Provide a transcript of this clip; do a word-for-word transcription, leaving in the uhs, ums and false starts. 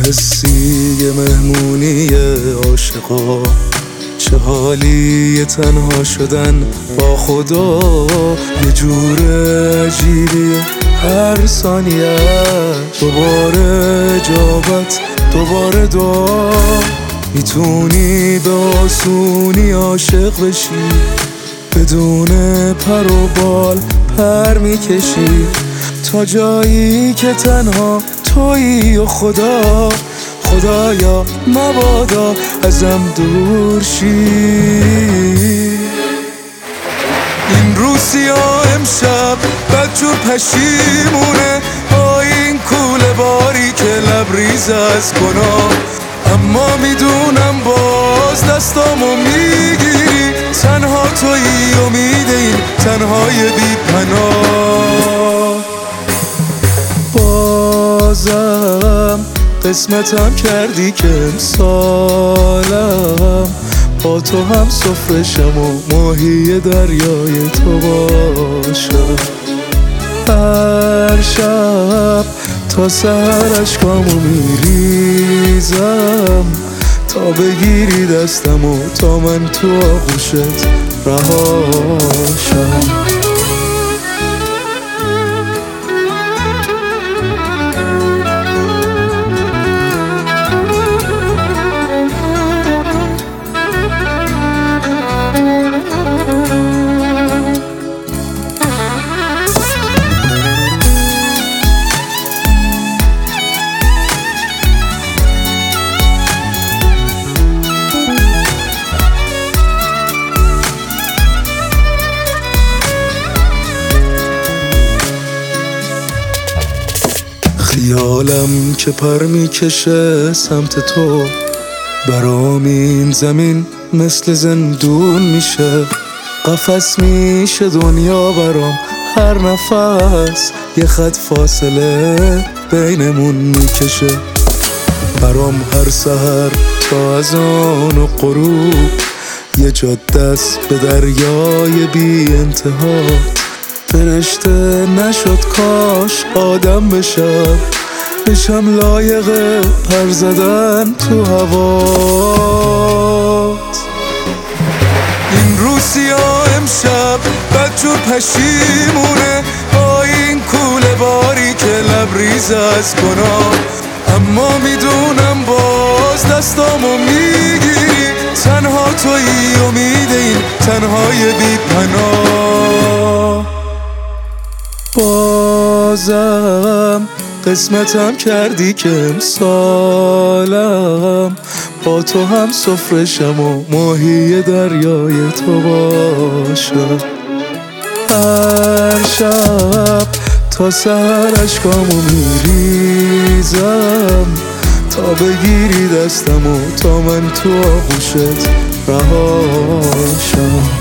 حسی مهمونی عاشقا، چه حالی تنها شدن با خدا. یه جور عجیبیه هر ثانیه، دوباره اجابت دوباره دعا. میتونی به آسونی عاشق بشی، بدون پر و بال پر میکشی تا جایی که تنها تویی و خدا. خدایا مبادا ازم دور شی. این روسیا امشب بدجور پشیمونه با این کوله باری که لبریز از گناه. اما میدونم باز دستامو میگیری، تنها تویی امید این تنهای بی پناه. بازم قسمتم کردی که امسالم با تو هم سفرشم و ماهی دریای تو باشم. هر شب تا سحر اشکامو میریزم تا بگیری دستم و تا من تو آغوشت رهاشم. خیالم که پر میکشه سمت تو، برام این زمین مثل زندون میشه. قفس میشه دنیا برام، هر نفس یه خط فاصله بینمون میکشه. برام هر سحر تا اذان و غروب یه جاده است به دریای بی انتها. فرشته نشد کاش آدم بشم، بشم لایق پر زدن تو هوات. این روسیا امشب بدجور پشیمونه با این کوله باری که لبریز از گناه. اما میدونم باز دستامو میگیری، تنها تویی امید این تنهای بی پناه. بازم قسمتم کردی که امسالم با تو هم سفرشم و ماهی دریای تو باشم. هر شب تا سحر اشکامو میریزم تا بگیری دستم و تا من تو آغوشت رهاشم.